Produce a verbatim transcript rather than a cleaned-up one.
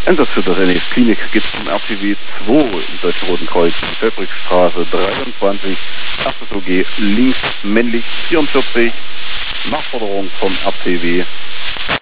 Einsatz für das N E S Klinik geht zum R T W zwei im Deutschen Roten Kreuz, Feldbrückstraße dreiundzwanzig, erstes O G, links, männlich, vierundvierzig, Nachforderung vom R T W